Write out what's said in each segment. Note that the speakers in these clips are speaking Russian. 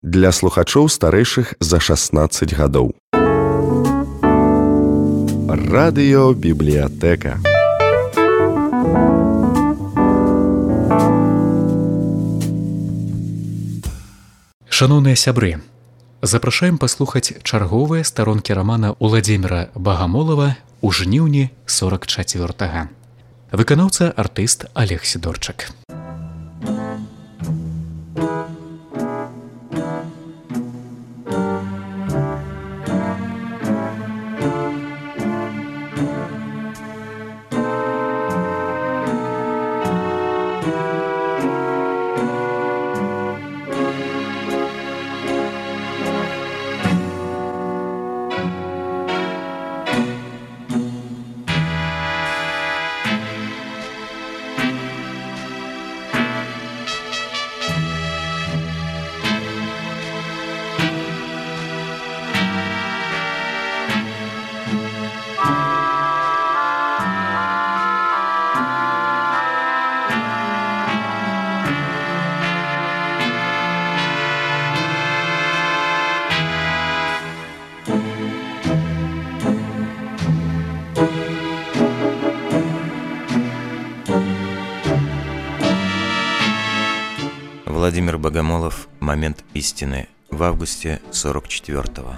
для слухачоў старэйшых за 16 гадоў. Радыёбібліятэка. Шаноўныя сябры, запрашаем паслухаць чарговыя старонкі рамана Уладзіміра Багамолава ў жніўні 44-га. Выканаўца артыст Олег Сідорчак. Владимир Богомолов. Момент истины. В августе 44-го.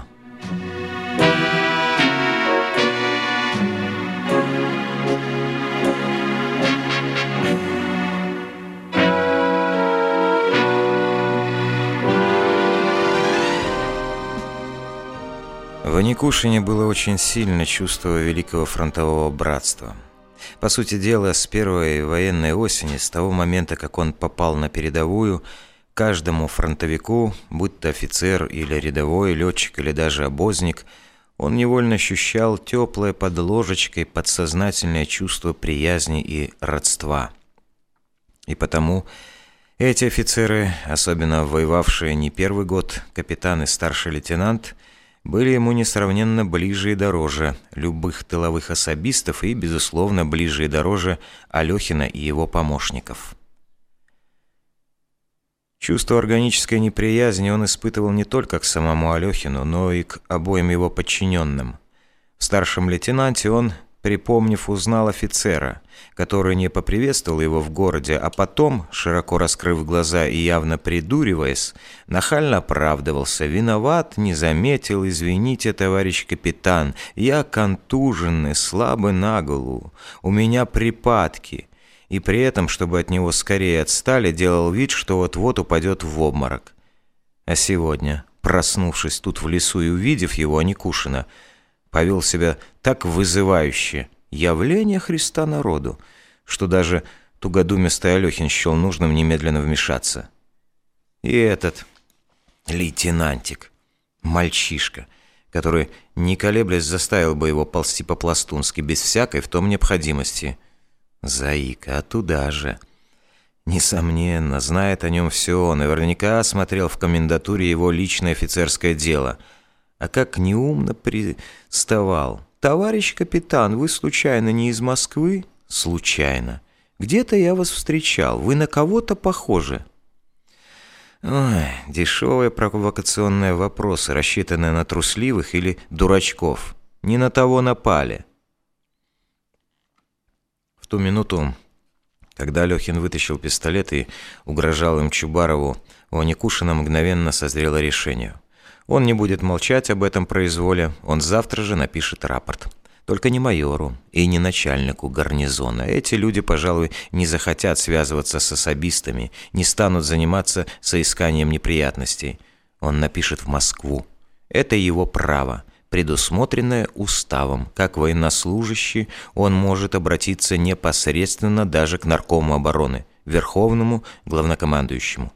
В Аникушине было очень сильно чувство великого фронтового братства. По сути дела, с первой военной осени, с того момента, как он попал на передовую, каждому фронтовику, будь то офицер или рядовой, летчик или даже обозник, он невольно ощущал теплое под ложечкой подсознательное чувство приязни и родства. И потому эти офицеры, особенно воевавшие не первый год, капитан и старший лейтенант, были ему несравненно ближе и дороже любых тыловых особистов и, безусловно, ближе и дороже Алехина и его помощников. Чувство органической неприязни он испытывал не только к самому Алехину, но и к обоим его подчиненным. В старшем лейтенанте он, припомнив, узнал офицера, который не поприветствовал его в городе, а потом, широко раскрыв глаза и явно придуриваясь, нахально оправдывался: «Виноват, не заметил, извините, товарищ капитан, я контуженный, слабый на голову, у меня припадки». И при этом, чтобы от него скорее отстали, делал вид, что вот-вот упадет в обморок. А сегодня, проснувшись тут в лесу и увидев его, Аникушина, повел себя так вызывающе, явление Христа народу, что даже тугодумистый Алехин счел нужным немедленно вмешаться. И этот лейтенантик, мальчишка, который, не колеблясь, заставил бы его ползти по-пластунски без всякой в том необходимости. Заика, а туда же. Несомненно, знает о нем все, наверняка осмотрел в комендатуре его личное офицерское дело. А как неумно приставал. «Товарищ капитан, вы случайно не из Москвы?» «Случайно. Где-то я вас встречал. Вы на кого-то похожи». Ой, дешевые провокационные вопросы, рассчитанные на трусливых или дурачков. Не на того напали. В ту минуту, когда Алехин вытащил пистолет и угрожал им Чубарову, у Аникушина мгновенно созрело решение. Он не будет молчать об этом произволе, он завтра же напишет рапорт. Только не майору и не начальнику гарнизона. Эти люди, пожалуй, не захотят связываться с особистами, не станут заниматься соисканием неприятностей. Он напишет в Москву. Это его право, предусмотренное уставом. Как военнослужащий он может обратиться непосредственно даже к наркому обороны, верховному главнокомандующему.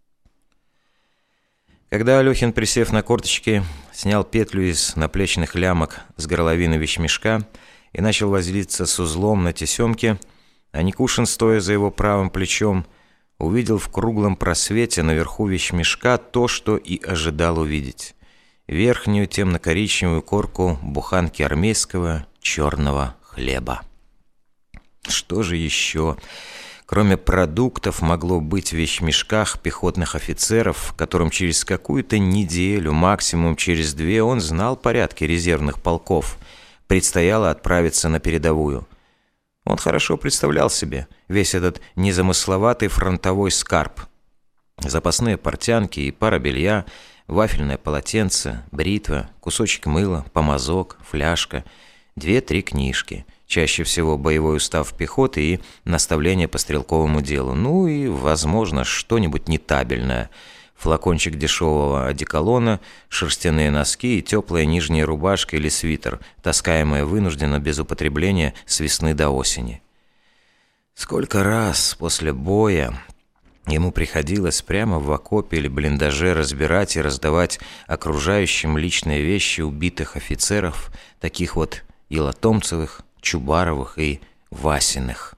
Когда Алехин, присев на корточки, снял петлю из наплечных лямок с горловины вещмешка и начал возиться с узлом на тесемке, Аникушин, стоя за его правым плечом, увидел в круглом просвете наверху вещмешка то, что и ожидал увидеть: верхнюю темно-коричневую корку буханки армейского черного хлеба. Что же еще, Кроме продуктов, могло быть в вещмешках пехотных офицеров, которым через какую-то неделю, максимум через 2, он знал порядки резервных полков. Предстояло отправиться на передовую. Он хорошо представлял себе весь этот незамысловатый фронтовой скарб. Запасные портянки и пара белья, вафельное полотенце, бритва, кусочек мыла, помазок, фляжка, 2-3 книжки, чаще всего боевой устав пехоты и наставления по стрелковому делу, ну и, возможно, что-нибудь нетабельное. Флакончик дешевого одеколона, шерстяные носки и теплая нижняя рубашка или свитер, таскаемая вынужденно без употребления с весны до осени. Сколько раз после боя ему приходилось прямо в окопе или блиндаже разбирать и раздавать окружающим личные вещи убитых офицеров, таких вот Елатомцевых, Чубаровых и Васиных.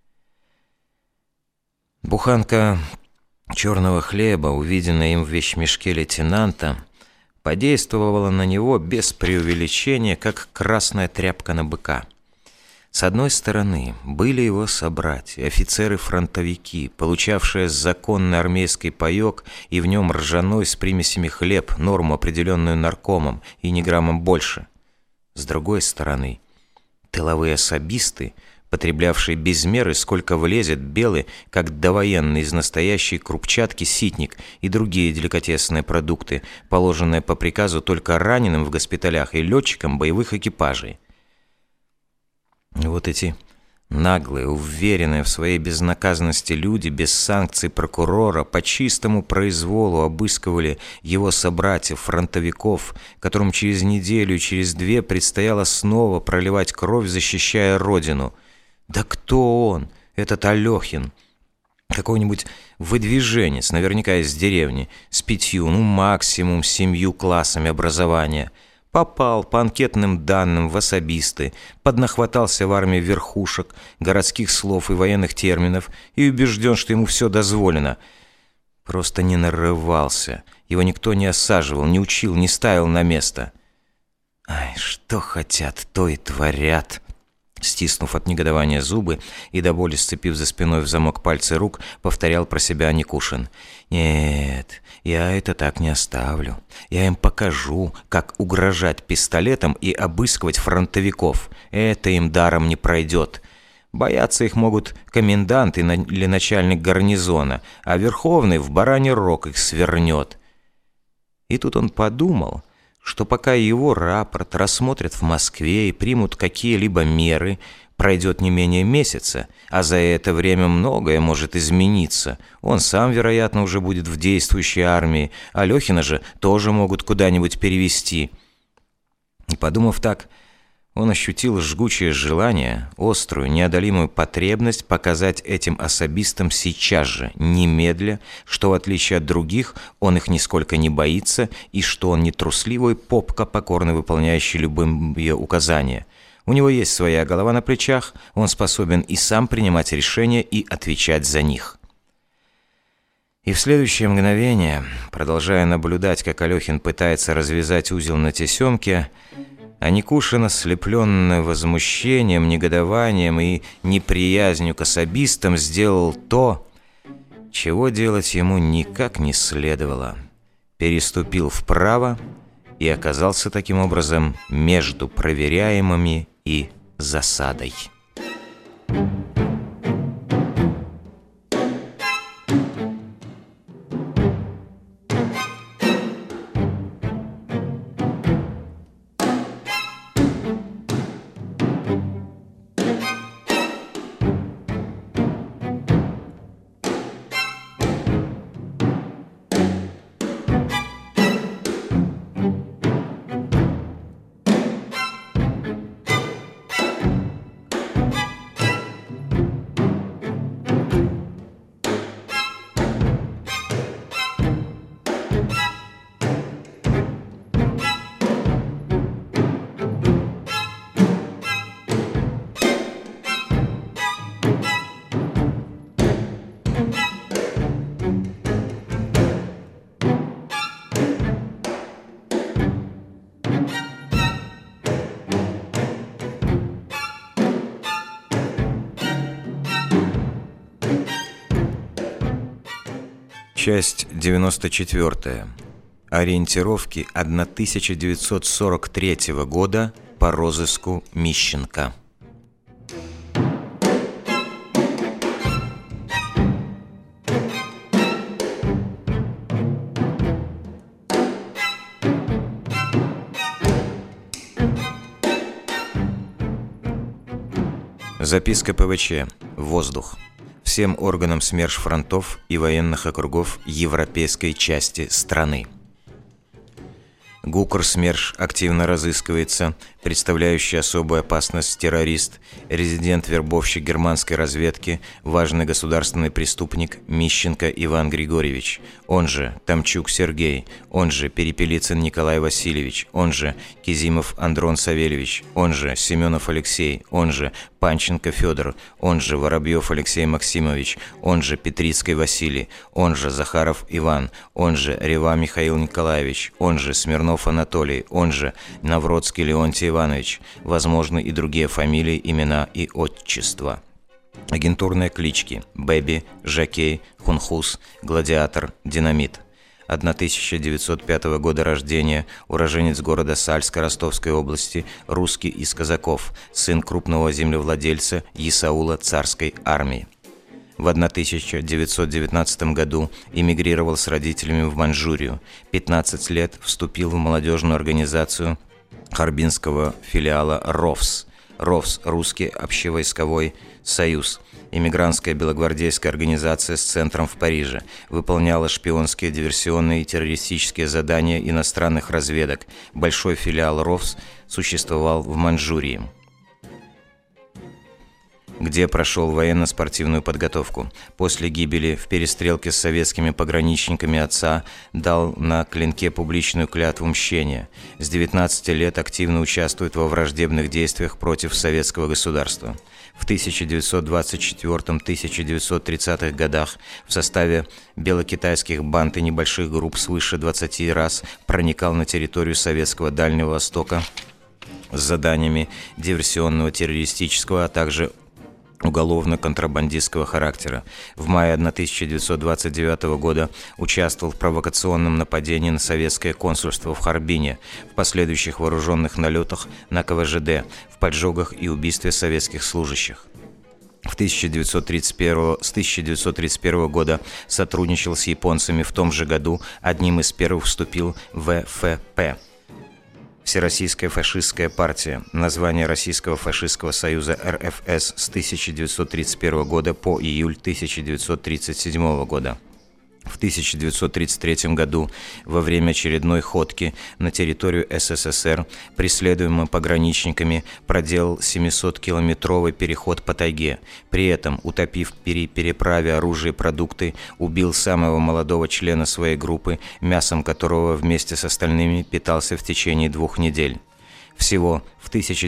Буханка черного хлеба, увиденная им в вещмешке лейтенанта, подействовала на него без преувеличения, как красная тряпка на быка. С одной стороны, были его собратья, офицеры-фронтовики, получавшие законный армейский паёк и в нем ржаной с примесями хлеб, норму, определенную наркомом, и ни граммом больше. С другой стороны, тыловые особисты, потреблявшие без меры, сколько влезет белый, как довоенный из настоящей крупчатки ситник и другие деликатесные продукты, положенные по приказу только раненым в госпиталях и летчикам боевых экипажей. Вот эти наглые, уверенные в своей безнаказанности люди без санкций прокурора по чистому произволу обыскивали его собратьев-фронтовиков, которым через неделю, через 2 предстояло снова проливать кровь, защищая родину. Да кто он, этот Алехин? Какой-нибудь выдвиженец, наверняка из деревни, с 5, максимум 7 классами образования. Попал по анкетным данным в особисты, поднахватался в армии верхушек, городских слов и военных терминов и убежден, что ему все дозволено. Просто не нарывался, его никто не осаживал, не учил, не ставил на место. Ай, что хотят, то и творят. Стиснув от негодования зубы и до боли сцепив за спиной в замок пальцы рук, повторял про себя Никушин. «Нет, я это так не оставлю. Я им покажу, как угрожать пистолетом и обыскивать фронтовиков. Это им даром не пройдет. Бояться их могут комендант или начальник гарнизона, а Верховный в бараний рог их свернет». И тут он подумал, что пока его рапорт рассмотрят в Москве и примут какие-либо меры, пройдет не менее месяца, а за это время многое может измениться. Он сам, вероятно, уже будет в действующей армии, а Алехина же тоже могут куда-нибудь перевести. И подумав так, он ощутил жгучее желание, острую, неодолимую потребность показать этим особистам сейчас же, немедля, что в отличие от других он их нисколько не боится и что он не трусливый попка, покорно выполняющий любые указания. У него есть своя голова на плечах, он способен и сам принимать решения и отвечать за них. И в следующее мгновение, продолжая наблюдать, как Алехин пытается развязать узел на тесемке, а Никушин, ослепленный возмущением, негодованием и неприязнью к особистам, сделал то, чего делать ему никак не следовало. Переступил вправо и оказался таким образом между проверяемыми и засадой. Часть 94. Ориентировки 1943 года по розыску Мищенко. Записка ПВЧ. Воздух. Всем органам СМЕРШ-фронтов и военных округов европейской части страны. ГУКР СМЕРШ активно разыскивается представляющий особую опасность террорист, резидент-вербовщик германской разведки, важный государственный преступник Мищенко Иван Григорьевич, он же Тамчук Сергей, он же Перепелицын Николай Васильевич, он же Кизимов Андрон Савельевич, он же Семенов Алексей, он же Панченко Федор, он же Воробьев Алексей Максимович, он же Петрицкий Василий, он же Захаров Иван, он же Рева Михаил Николаевич, он же Смирнов Анатолий, он же Навродский Леонтий Иванович, возможны и другие фамилии, имена и отчества. Агентурные клички: Бэби, Жакей, Хунхус, Гладиатор, Динамит. 1905 года рождения, уроженец города Сальска Ростовской области, русский из казаков, сын крупного землевладельца Исаула царской армии. В 1919 году эмигрировал с родителями в Маньчжурию. 15 лет вступил в молодежную организацию харбинского филиала РОВС. РОВС – Русский общевойсковой союз. Эмигрантская белогвардейская организация с центром в Париже. Выполняла шпионские, диверсионные и террористические задания иностранных разведок. Большой филиал РОВС существовал в Маньчжурии, где прошел военно-спортивную подготовку. После гибели в перестрелке с советскими пограничниками отца дал на клинке публичную клятву мщения. С 19 лет активно участвует во враждебных действиях против советского государства. В 1924-1930-х годах в составе белокитайских банд и небольших групп свыше 20 раз проникал на территорию советского Дальнего Востока с заданиями диверсионного, террористического, а также уголовно-контрабандистского характера. В мае 1929 года участвовал в провокационном нападении на советское консульство в Харбине, в последующих вооруженных налетах на КВЖД, в поджогах и убийстве советских служащих. С 1931 года сотрудничал с японцами. В том же году одним из первых вступил в ВФП. Всероссийская фашистская партия, название Российского фашистского союза РФС с 1931 года по июль 1937 года. В 1933 году во время очередной ходки на территорию СССР, преследуемым пограничниками, проделал 700-километровый переход по тайге. При этом, утопив при переправе оружие и продукты, убил самого молодого члена своей группы, мясом которого вместе с остальными питался в течение 2 недель. Всего в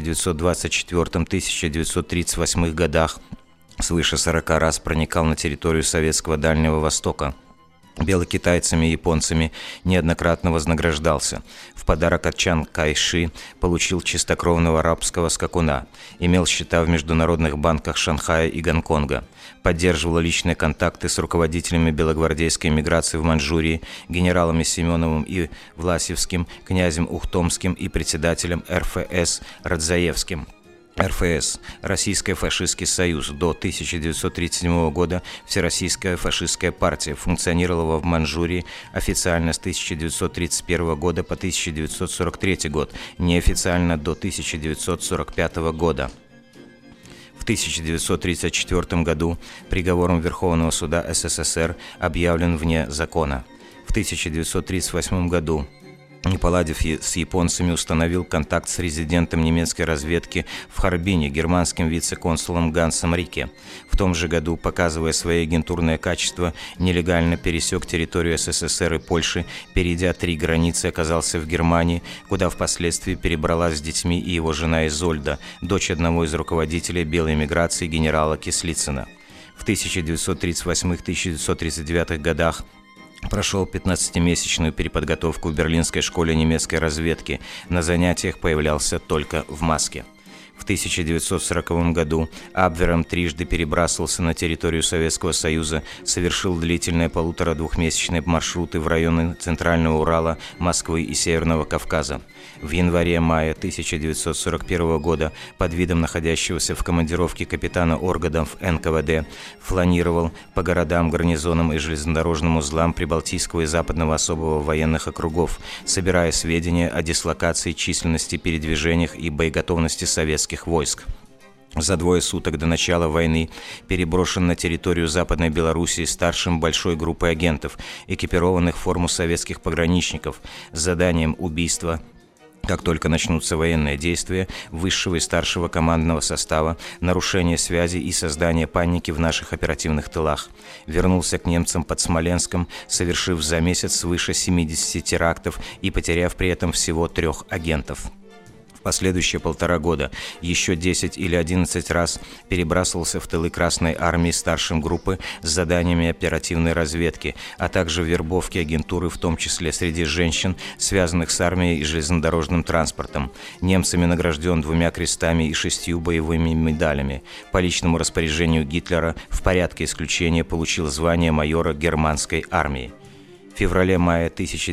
1924-1938 годах свыше 40 раз проникал на территорию Советского Дальнего Востока. Белокитайцами и японцами неоднократно вознаграждался. В подарок от Чан Кайши получил чистокровного арабского скакуна. Имел счета в международных банках Шанхая и Гонконга. Поддерживал личные контакты с руководителями белогвардейской эмиграции в Маньчжурии, генералами Семеновым и Власевским, князем Ухтомским и председателем РФС Радзаевским. РФС – Российский фашистский союз. До 1937 года Всероссийская фашистская партия функционировала в Маньчжурии официально с 1931 года по 1943 год, неофициально до 1945 года. В 1934 году приговором Верховного суда СССР объявлен вне закона. В 1938 году, не поладив с японцами, установил контакт с резидентом немецкой разведки в Харбине, германским вице-консулом Гансом Рике. В том же году, показывая свои агентурные качества, нелегально пересек территорию СССР и Польши, перейдя 3 границы, оказался в Германии, куда впоследствии перебралась с детьми и его жена Изольда, дочь одного из руководителей белой эмиграции генерала Кислицына. В 1938-1939 годах прошел 15-месячную переподготовку в Берлинской школе немецкой разведки. На занятиях появлялся только в маске. В 1940 году Абвером трижды перебрасывался на территорию Советского Союза, совершил длительные 1,5–2-месячные маршруты в районы Центрального Урала, Москвы и Северного Кавказа. В январе-мае 1941 года под видом находящегося в командировке капитана органов НКВД фланировал по городам, гарнизонам и железнодорожным узлам Прибалтийского и Западного особого военных округов, собирая сведения о дислокации, численности, передвижениях и боеготовности советских войск. За 2 суток до начала войны переброшен на территорию Западной Белоруссии старшим большой группой агентов, экипированных в форму советских пограничников, с заданием убийства, как только начнутся военные действия, высшего и старшего командного состава, нарушение связи и создание паники в наших оперативных тылах. Вернулся к немцам под Смоленском, совершив за месяц свыше 70 терактов и потеряв при этом всего 3 агентов. Последующие 1,5 года еще 10 или 11 раз перебрасывался в тылы Красной Армии старшим группы с заданиями оперативной разведки, а также вербовки агентуры, в том числе среди женщин, связанных с армией и железнодорожным транспортом. Немцами награжден 2 крестами и 6 боевыми медалями. По личному распоряжению Гитлера в порядке исключения получил звание майора германской армии. В феврале-мае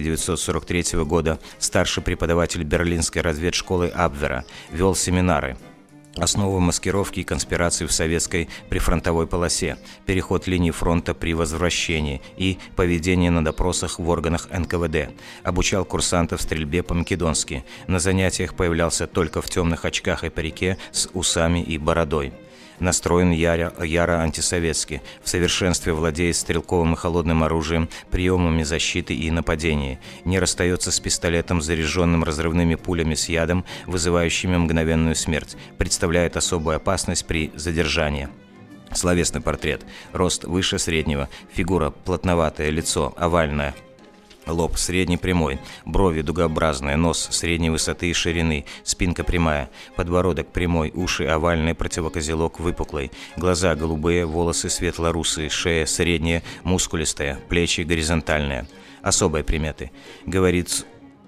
1943 года старший преподаватель берлинской разведшколы Абвера вел семинары «Основы маскировки и конспирации в советской прифронтовой полосе», «Переход линии фронта при возвращении» и «Поведение на допросах в органах НКВД». Обучал курсантов стрельбе по-македонски. На занятиях появлялся только в темных очках и парике с усами и бородой. Настроен яро антисоветски, в совершенстве владеет стрелковым и холодным оружием, приемами защиты и нападения, не расстается с пистолетом, заряженным разрывными пулями с ядом, вызывающими мгновенную смерть, представляет особую опасность при задержании. Словесный портрет. Рост выше среднего, фигура плотноватая, лицо овальное. Лоб средний прямой, брови дугообразные, нос средней высоты и ширины, спинка прямая, подбородок прямой, уши овальные, противокозелок выпуклый, глаза голубые, волосы светло-русые, шея средняя, мускулистая, плечи горизонтальные. Особые приметы. Говорит с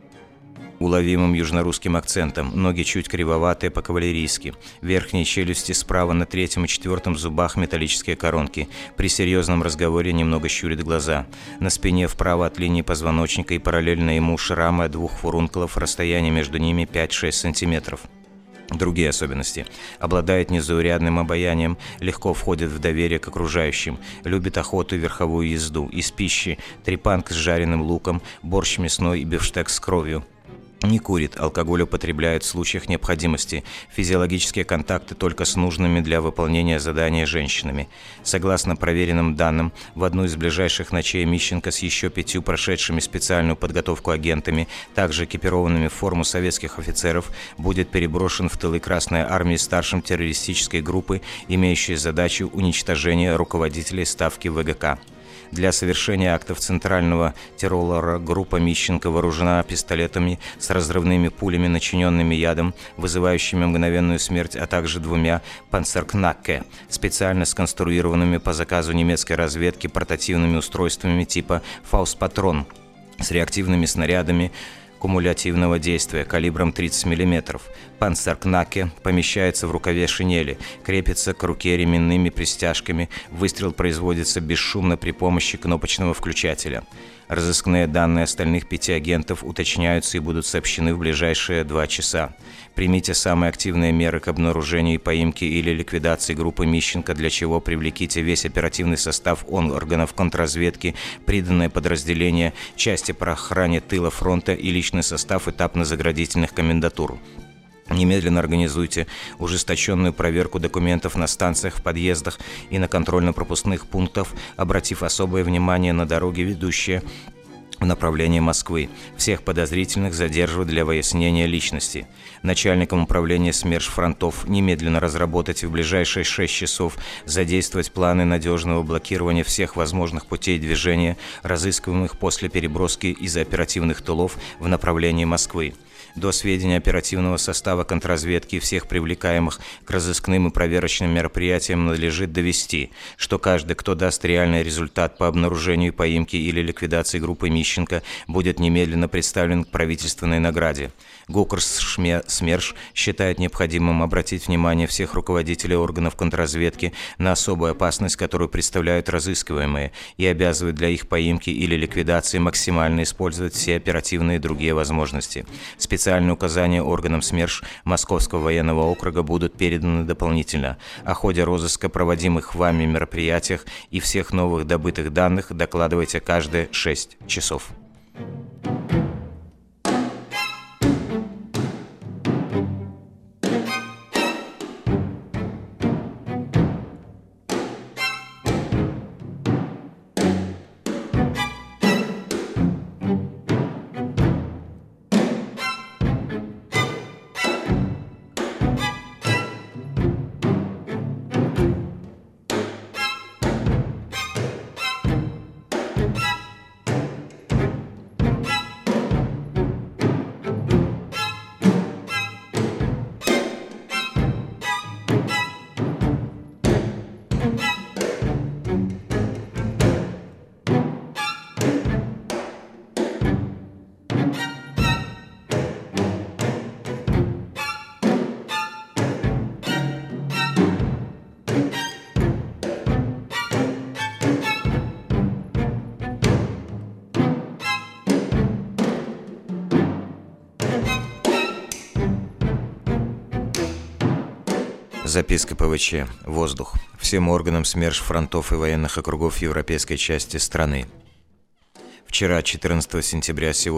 уловимым южнорусским акцентом, ноги чуть кривоватые по-кавалерийски, верхние челюсти справа на 3-м и 4-м зубах металлические коронки, при серьезном разговоре немного щурит глаза, на спине вправо от линии позвоночника и параллельно ему шрамы от 2 фурункулов, расстояние между ними 5-6 сантиметров. Другие особенности. Обладает незаурядным обаянием, легко входит в доверие к окружающим, любит охоту и верховую езду, из пищи трепанг с жареным луком, борщ мясной и бифштекс с кровью. Не курит, алкоголь употребляет в случаях необходимости, физиологические контакты только с нужными для выполнения задания женщинами. Согласно проверенным данным, в одну из ближайших ночей Мищенко с еще 5 прошедшими специальную подготовку агентами, также экипированными в форму советских офицеров, будет переброшен в тылы Красной Армии старшим террористической группы, имеющей задачу уничтожения руководителей ставки ВГК. Для совершения актов центрального террора группа Мищенко вооружена пистолетами с разрывными пулями, начиненными ядом, вызывающими мгновенную смерть, а также 2 панцеркнакке, специально сконструированными по заказу немецкой разведки портативными устройствами типа «Фаустпатрон» с реактивными снарядами кумулятивного действия калибром 30 мм. Панцеркнакке помещается в рукаве шинели, крепится к руке ременными пристяжками, выстрел производится бесшумно при помощи кнопочного включателя. Разыскные данные остальных 5 агентов уточняются и будут сообщены в ближайшие 2 часа. Примите самые активные меры к обнаружению и поимке или ликвидации группы Мищенко, для чего привлеките весь оперативный состав органов контрразведки, приданное подразделение, части по охране тыла фронта и личный состав этапно-заградительных комендатур. Немедленно организуйте ужесточенную проверку документов на станциях, в подъездах и на контрольно-пропускных пунктах, обратив особое внимание на дороги, ведущие в направлении Москвы. Всех подозрительных задерживать для выяснения личности. Начальникам управления СМЕРШ фронтов немедленно разработать в ближайшие 6 часов, задействовать планы надежного блокирования всех возможных путей движения, разыскиваемых после переброски из оперативных тылов в направлении Москвы. До сведения оперативного состава контрразведки и всех привлекаемых к разыскным и проверочным мероприятиям надлежит довести, что каждый, кто даст реальный результат по обнаружению, поимке или ликвидации группы Мищенко, будет немедленно представлен к правительственной награде. ГУКРС СМЕРШ считает необходимым обратить внимание всех руководителей органов контрразведки на особую опасность, которую представляют разыскиваемые, и обязывает для их поимки или ликвидации максимально использовать все оперативные и другие возможности. Специальные указания органам СМЕРШ Московского военного округа будут переданы дополнительно. О ходе розыска, проводимых вами мероприятиях и всех новых добытых данных докладывайте каждые 6 часов. Записка ПВЧ. Воздух. Всем органам СМЕРШ фронтов и военных округов европейской части страны. Вчера, 14 сентября сего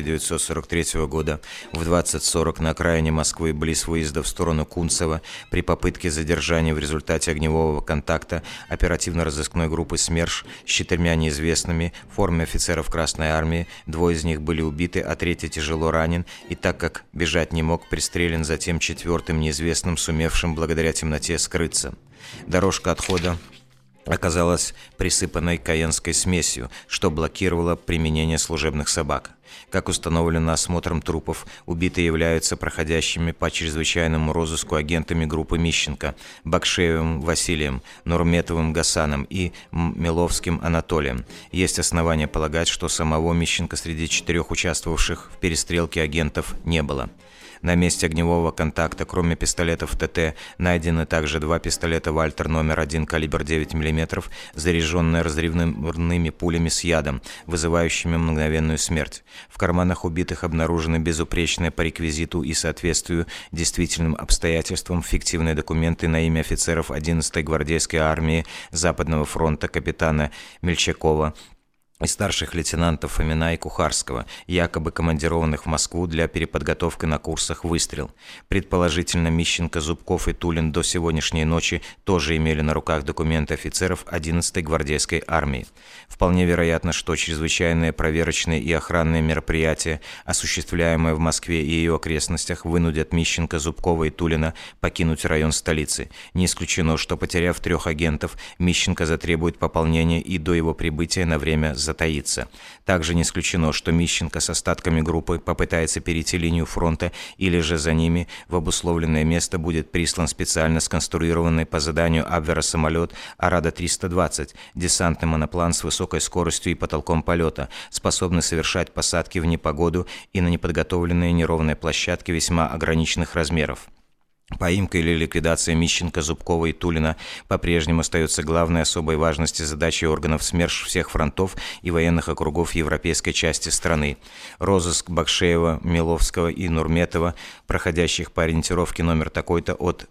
1943 года, в 20:40 на окраине Москвы, близ выезда в сторону Кунцево, при попытке задержания в результате огневого контакта оперативно-розыскной группы СМЕРШ с 4 неизвестными в форме офицеров Красной Армии, 2 из них были убиты, а 3 тяжело ранен, и так как бежать не мог, пристрелен затем 4-м неизвестным, сумевшим благодаря темноте скрыться. Дорожка отхода оказалась присыпанной каенской смесью, что блокировало применение служебных собак. Как установлено осмотром трупов, убитые являются проходящими по чрезвычайному розыску агентами группы Мищенко Бакшеевым Василием, Нурметовым Гасаном и Миловским Анатолием. Есть основания полагать, что самого Мищенко среди 4 участвовавших в перестрелке агентов не было. На месте огневого контакта, кроме пистолетов ТТ, найдены также 2 пистолета «Вальтер» номер 1 калибр 9 мм, заряженные разрывными пулями с ядом, вызывающими мгновенную смерть. В карманах убитых обнаружены безупречные по реквизиту и соответствию действительным обстоятельствам фиктивные документы на имя офицеров 11-й гвардейской армии Западного фронта капитана Мельчакова и старших лейтенантов Фомина и Кухарского, якобы командированных в Москву для переподготовки на курсах «Выстрел». Предположительно, Мищенко, Зубков и Тулин до сегодняшней ночи тоже имели на руках документы офицеров 11-й гвардейской армии. Вполне вероятно, что чрезвычайные проверочные и охранные мероприятия, осуществляемые в Москве и ее окрестностях, вынудят Мищенко, Зубкова и Тулина покинуть район столицы. Не исключено, что, потеряв 3 агентов, Мищенко затребует пополнения и до его прибытия на время затаиться. Также не исключено, что Мищенко с остатками группы попытается перейти линию фронта, или же за ними в обусловленное место будет прислан специально сконструированный по заданию Абвера самолет Арада-320, десантный моноплан с высокой скоростью и потолком полета, способный совершать посадки в непогоду и на неподготовленные неровные площадки весьма ограниченных размеров. Поимка или ликвидация Мищенко, Зубкова и Тулина по-прежнему остается главной особой важности задачей органов СМЕРШ всех фронтов и военных округов европейской части страны. Розыск Бакшеева, Миловского и Нурметова, проходящих по ориентировке номер такой-то от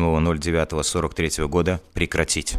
07.09.43 года, прекратить.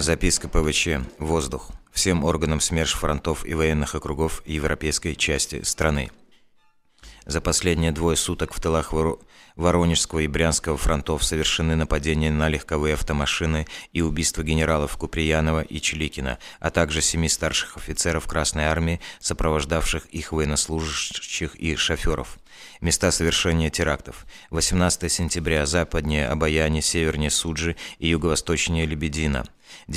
Записка ПВЧ «Воздух» всем органам СМЕРШ фронтов и военных округов европейской части страны. За последние 2 суток в тылах Воронежского и Брянского фронтов совершены нападения на легковые автомашины и убийства генералов Куприянова и Чиликина, а также 7 старших офицеров Красной Армии, сопровождавших их военнослужащих и шоферов. Места совершения терактов: 18 сентября – западнее Обаяни, севернее Суджи и юго-восточнее Лебедина.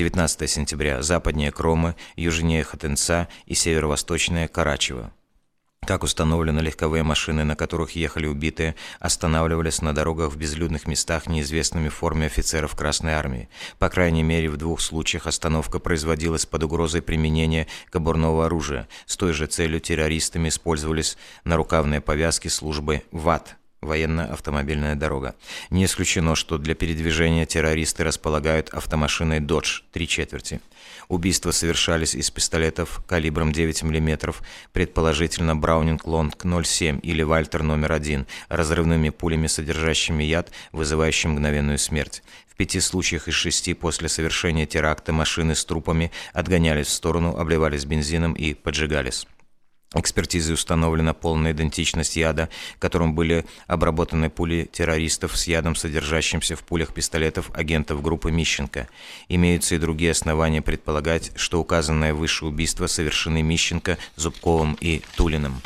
19 сентября – западнее Кромы, южнее Хотынца и северо-восточнее Карачево. Как установлено, легковые машины, на которых ехали убитые, останавливались на дорогах в безлюдных местах неизвестными в форме офицеров Красной Армии. По крайней мере, в 2 случаях остановка производилась под угрозой применения кобурного оружия. С той же целью террористами использовались нарукавные повязки службы ВАТ. Военно-автомобильная дорога. Не исключено, что для передвижения террористы располагают автомашиной «Додж» 3/4. Убийства совершались из пистолетов калибром 9 мм, предположительно Браунинг Лонг 07 или Вальтер номер 1, разрывными пулями, содержащими яд, вызывающим мгновенную смерть. В 5 случаях из 6 после совершения теракта машины с трупами отгонялись в сторону, обливались бензином и поджигались. Экспертизой установлена полная идентичность яда, которым были обработаны пули террористов с ядом, содержащимся в пулях пистолетов агентов группы Мищенко. Имеются и другие основания предполагать, что указанные выше убийства совершены Мищенко, Зубковым и Тулиным.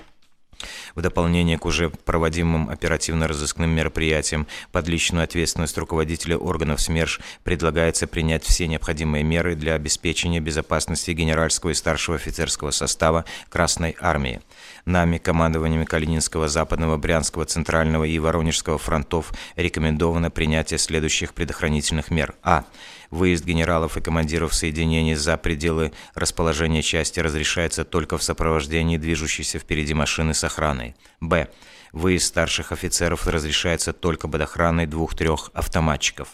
В дополнение к уже проводимым оперативно-розыскным мероприятиям под личную ответственность руководителя органов СМЕРШ предлагается принять все необходимые меры для обеспечения безопасности генеральского и старшего офицерского состава Красной Армии. Нами, командованиями Калининского, Западного, Брянского, Центрального и Воронежского фронтов рекомендовано принятие следующих предохранительных мер. А. Выезд генералов и командиров соединений за пределы расположения части разрешается только в сопровождении движущейся впереди машины с охраной. Б. Выезд старших офицеров разрешается только под охраной 2-3 автоматчиков.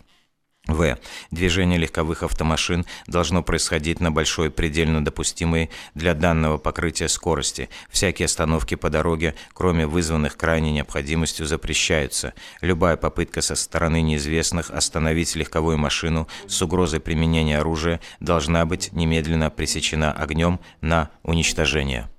В. Движение легковых автомашин должно происходить на большой предельно допустимой для данного покрытия скорости. Всякие остановки по дороге, кроме вызванных крайней необходимостью, запрещаются. Любая попытка со стороны неизвестных остановить легковую машину с угрозой применения оружия должна быть немедленно пресечена огнем на уничтожение.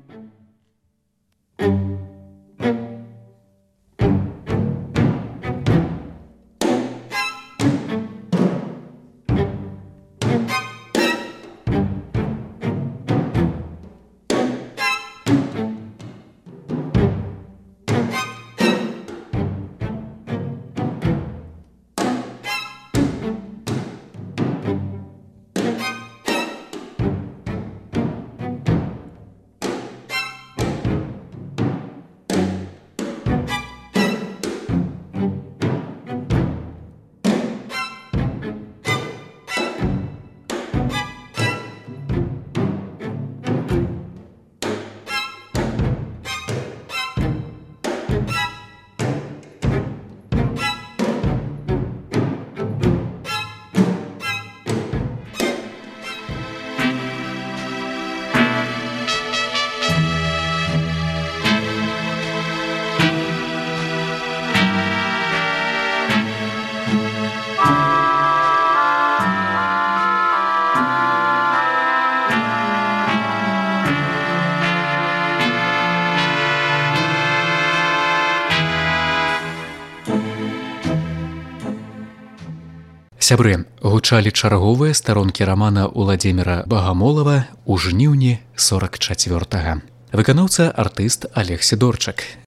Сябры, гучалі чарговыя старонкі рамана Уладзіміра Багамолава ў жніўні 44-га. Выканаўца артыст Олег Сідорчак.